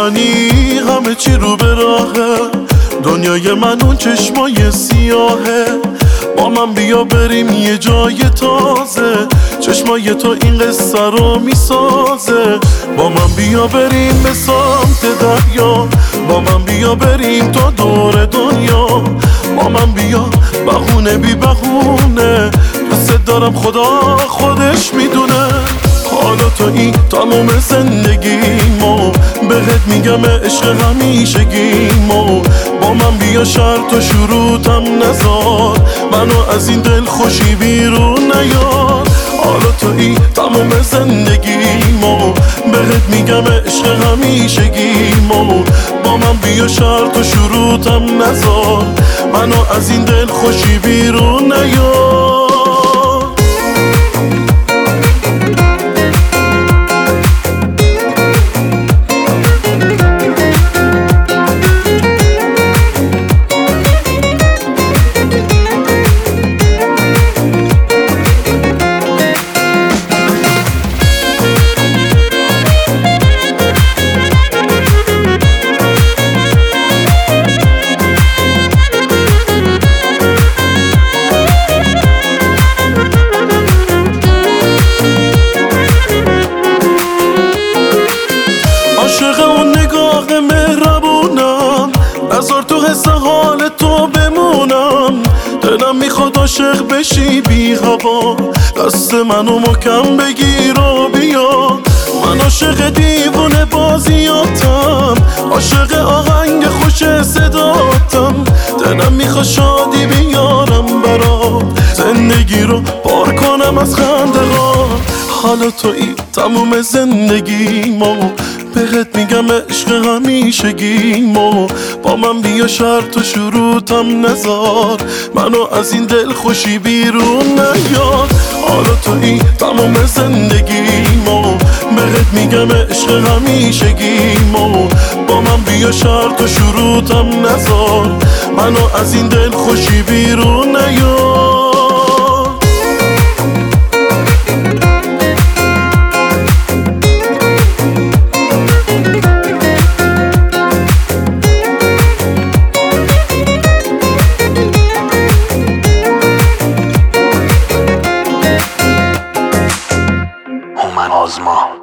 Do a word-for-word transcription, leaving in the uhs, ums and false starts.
منی همه چی رو به راهه، دنیای من اون چشمای سیاهه. با من بیا بریم یه جای تازه، چشمای تو این قصه رو میسازه. با من بیا بریم به سمت دریا، با من بیا بریم تا دور دنیا. با من بیا بهونه بی بهونه، دوست دارم خدا خودش میدونه. حالا تو این تمام زندگیمو بهت میگم عشق همیشگیمو. با من بیا شرط و شروطم نذار، منو از این دل خوشی بیرون نیار. حالا تو این تمام زندگیمو بهت میگم عشق همیشگیمو. با من بیا شرط و شروطم نذار، منو از این دل خوشی بیرون نیار. عاشق اون نگاه مهربونم، نذار تو حس حال تو بمونم. دلم میخواد عاشق بشی بی هوا، دست منو محکم بگیر و بیا. من عاشق دیوونه بازیاتم، عاشق آهنگ خوش صداتم. دلم میخواد شادی بیارم برات، زندگی رو پر کنم از خنده ها. حالا تویی تموم زندگیمو بهت میگم عشق همیشگیمو. با من بیا شرط و شروطم نذار، منو از این دل خوشی بیرون نیار. حالا تویی تمام زندگیمو بهت میگم عشق همیشگیمو. با من بیا شرط و شروطم نذار، منو از این دل خوشی بیرون نیار. هومن آزما.